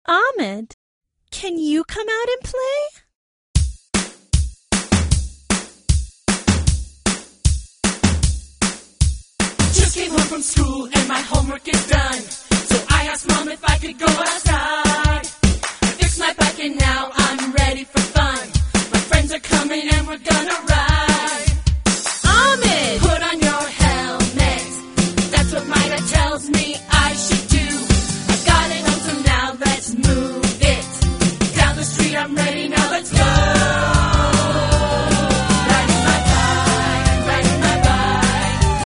Ahmed, can you come out and play? Just came home from school and my homework is done. So I asked Mom if I could go outside. I fixed my bike and now I'm ready for fun. My friends are coming and we're gonna ride.